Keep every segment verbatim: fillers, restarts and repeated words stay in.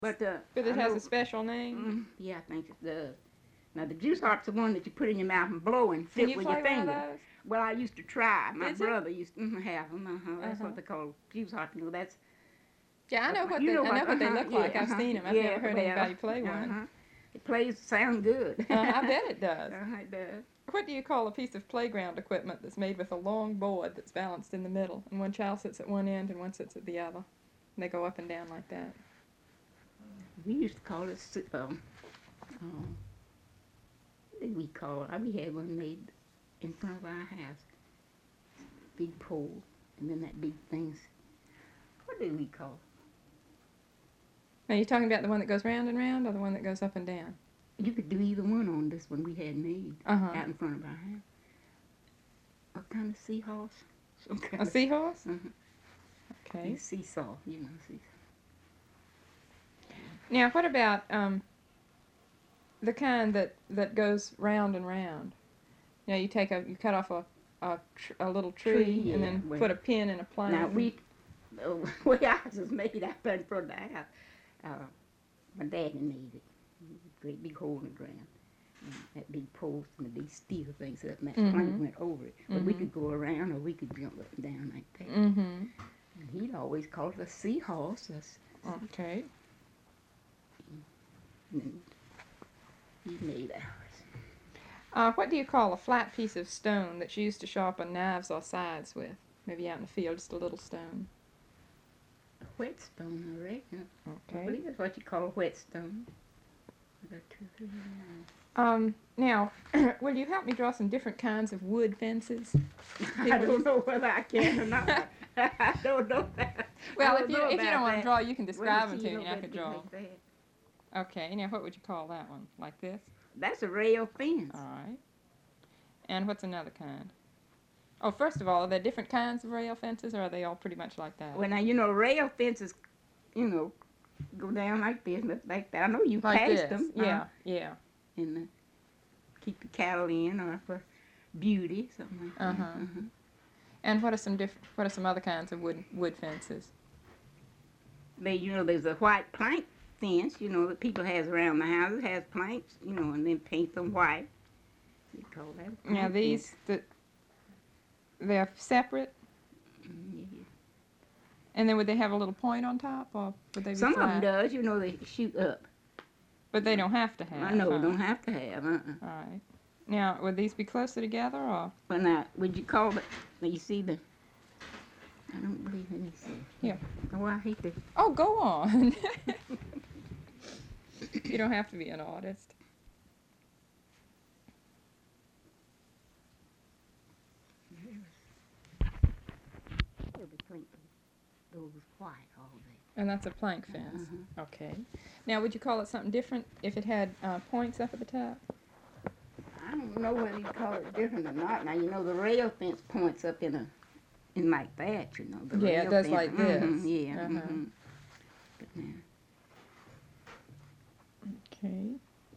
But uh, But it I has know, a special name? mm, yeah, I think it does. Now the juice harp's the one that you put in your mouth and blow and Can flip you with play your one of finger. those? Well, I used to try. My Did you? brother used to mm, have them. Uh-huh. That's Uh-huh. what they call juice harp. You know, that's Yeah, I uh, know what you they know I what? know what they Uh-huh. look like. Yeah. I've Uh-huh. seen them. I've Yeah. never heard Well. anybody play one. Uh-huh. It plays sound good. Uh, I bet it does. Uh-huh, it does. What do you call a piece of playground equipment that's made with a long board that's balanced in the middle, and one child sits at one end and one sits at the other, and they go up and down like that? We used to call it. si- Um, um, what did we call it? We had one made in front of our house. Big pole, and then that big thing. What did we call Are you talking about the one that goes round and round, or the one that goes up and down? it? You could do either one on this one we had made Uh-huh. out in front of our house. A kind of seahorse. Some kind A of seahorse? uh-huh. Okay. Seesaw, you know, seesaw. Now, what about um, the kind that, that goes round and round? You know, you take a you cut off a a, tr- a little tree, Tree, and yeah, then well, put a pin in a plank. Now we, the way ours was made out there in front of the house, uh, my daddy made it. Great big hole in the ground. And that big post and the big steel things up, and that Mhm. plank went over it. But we Mhm. could go around or we could jump up and down like that. Mm-hmm. And he'd always call it a seahorse. That's, Okay. and he made ours. Uh, what do you call a flat piece of stone that's used to sharpen knives or scythes with? Maybe out in the field, just a little stone. A whetstone, I reckon. I Okay. believe that's what you call a whetstone. I got two, three, nine. Um, now, will you help me draw some different kinds of wood fences? I don't know whether I can or not. I don't know that. Well, I if you know if you about don't want to that. draw, you can Well, describe them see, to you me, know and I that could big draw. like that. Okay. Now, what would you call that one? Like this? That's a rail fence. All right. And what's another kind? Oh, first of all, are there different kinds of rail fences, or are they all pretty much like that? Well, now, you know, rail fences, you know, go down like this, and like that. I know you Like passed this? them. Yeah, yeah. Uh, and uh, keep the cattle in or for beauty, something like that. Uh-huh. Uh-huh. And what are some different? What are some other kinds of wood wood fences? They, you know, there's a white plank fence, you know, that people has around the houses, has planks, you know, and then paint them white. You call that a plank Now these the they're separate, fence. Mm, yeah. and then would they have a little point on top, or would they be Some flat? of them does, you know, they shoot up. But they don't have to have. I know, huh? don't have to have, uh-uh. All right. Now, would these be closer together, or? But now, would you call it, now you see the, I don't believe, let me see. Here. Oh, I hate to, Oh, go on. You don't have to be an artist. it'll be clean. Those white all day. And that's a plank fence. Uh-huh. Okay. Now, would you call it something different if it had uh, points up at the top? I don't know whether you call it different or not. Now, you know, the rail fence points up in a, in like that, you know. The Yeah, it rail does fence. like Mhm, this. yeah. Uh-huh. mhm. But now, Okay.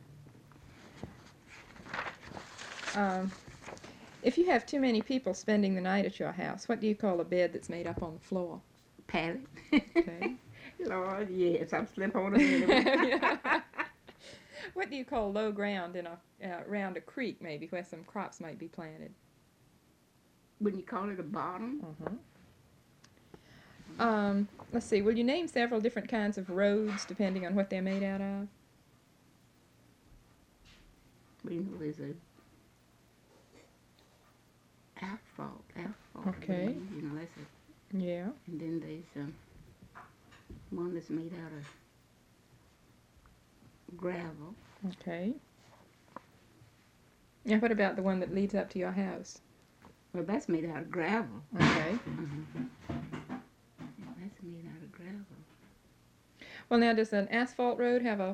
Um, if you have too many people spending the night at your house, what do you call a bed that's made up on the floor? pallet. Okay. Lord, yes, I'm slip on it anyway. What do you call low ground in a uh, around a creek, maybe, where some crops might be planted? Wouldn't you call it a bottom? Uh-huh. Um, let's see. Will you name several different kinds of roads depending on what they're made out of? Well, you know, there's a asphalt, asphalt. Okay. You know, that's a, Yeah. and then there's um, one that's made out of gravel. Okay. Now, what about the one that leads up to your house? Well, that's made out of gravel. Okay. Uh-huh. Yeah, that's made out of gravel. Well, now, does an asphalt road have a